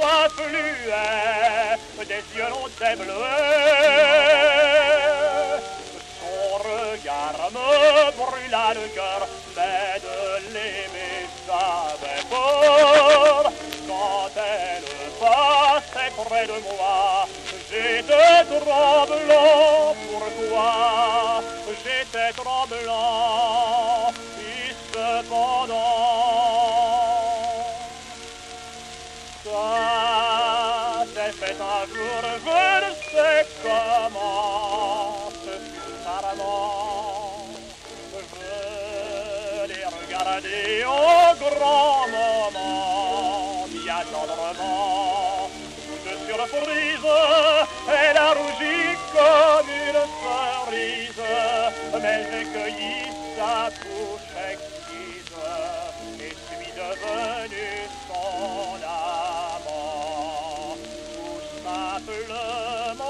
voix fluait, des yeux longs et bleuets. Son regard me brûla le cœur, mais de l'aimer j'avais peur. Quand elle passait près de moi, j'étais tremblant. Pourquoi? J'étais tremblant. Et cependant, ça s'est fait un jour, je ne sais comment, ce fut charmant. Je l'ai regardé au grand moment, bien tendrement. Toute surprise, elle a rougi comme une cerise, mais j'ai cueilli sa bouche exquise et suis devenu son amant, tout simplement.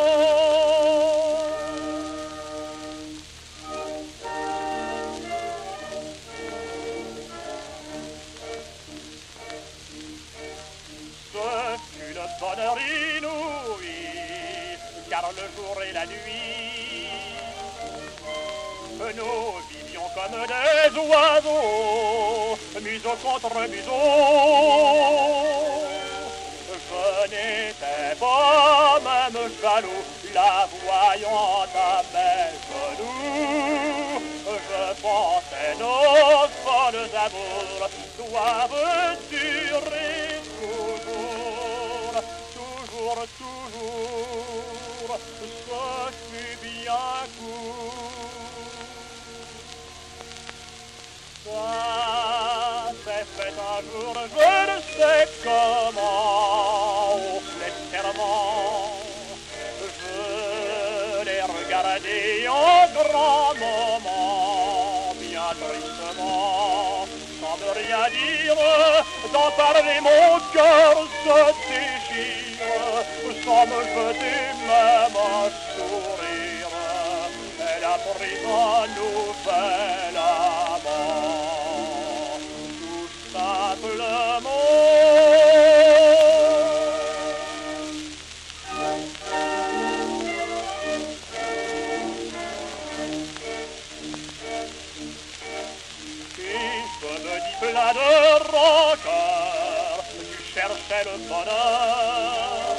Ce fut le bonheur inouï, car le jour et la nuit, nous vivions comme des oiseaux, museau contre museau. Je n'étais pas même jaloux, la voyant à mes genoux. Je pensais nos folles amours doivent durer toujours, toujours, toujours. Ce fut bien court. Ça s'est fait un jour, je ne sais comment, au fléchèrement. Je l'ai regardé en grand moment, bien tristement, sans me rien dire, d'en parler mon cœur se déchire, sans me jeter même un sourire. Elle a pris un nouvel amant, tout simplement. Et je me dis plein de rancœur, tu cherchais le bonheur.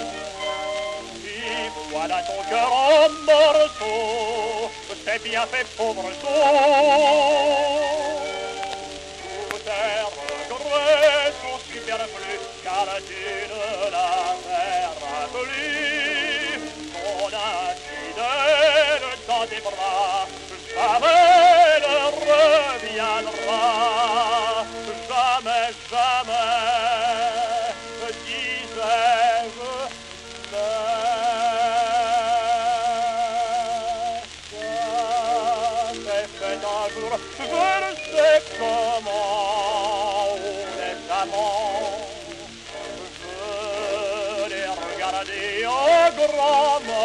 Et voilà ton cœur en morceaux, c'est bien fait, pauvre soul. Tous tes regrets sont superflus, car tu ne l'as plus. Ton infidèle dans tes bras, jamais ne reviendra. Jamais, jamais, disais-je. Je ne sais comment les amants, je les regardais en grand moment.